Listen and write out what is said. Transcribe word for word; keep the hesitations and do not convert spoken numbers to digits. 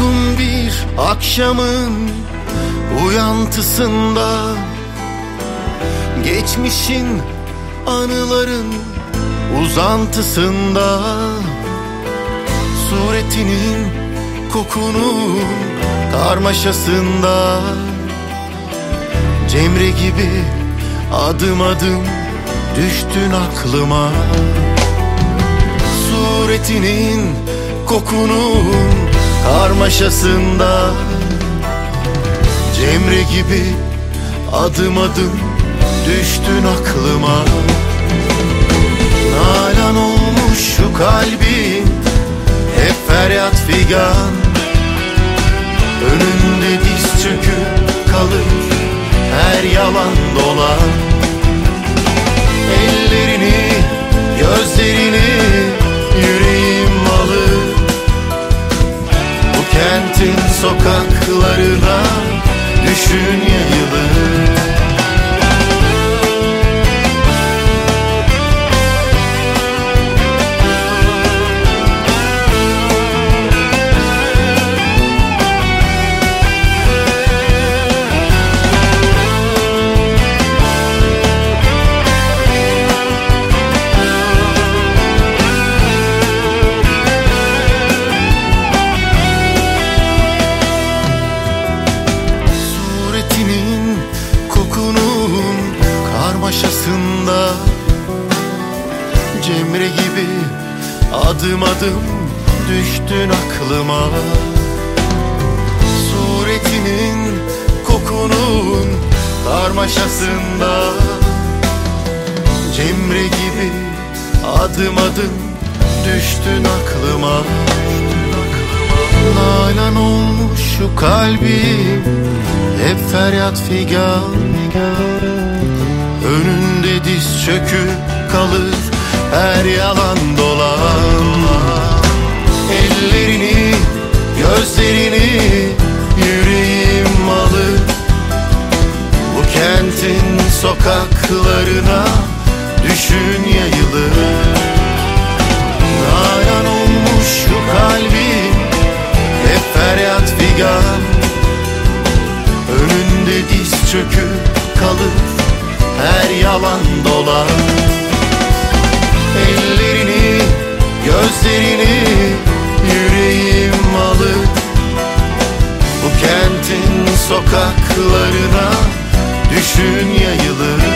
Yorgun bir akşamın uyantısında, geçmişin, anıların uzantısında, suretinin, kokunun karmaşasında, Cemre gibi adım adım düştün aklıma. Suretinin, kokunun karmaşasında, Cemre gibi adım adım düştün aklıma. Nalan olmuş şu kalbim, hep feryat figan, önünde diz çöküp kalır her yalan dolan. Ellerini, gözlerini yüreğim alır, bu kentin sokaklarına düşün yayılır. Karmaşasında, Cemre gibi adım adım düştün aklıma. Suretinin, kokunun karmaşasında, Cemre gibi adım adım düştün aklıma. Nalan olmuş şu kalbim, hep feryat figan, önünde diz çöküp kalır her yalan dolan. Ellerini, gözlerini yüreğim alır, bu kentin sokaklarına düşün yayılır. Nalan olmuş şu kalbim, hep feryat figan, önünde diz çöküp kalır her yalan dolan. Ellerini, gözlerini yüreğim alır, bu kentin sokaklarına düşün yayılır.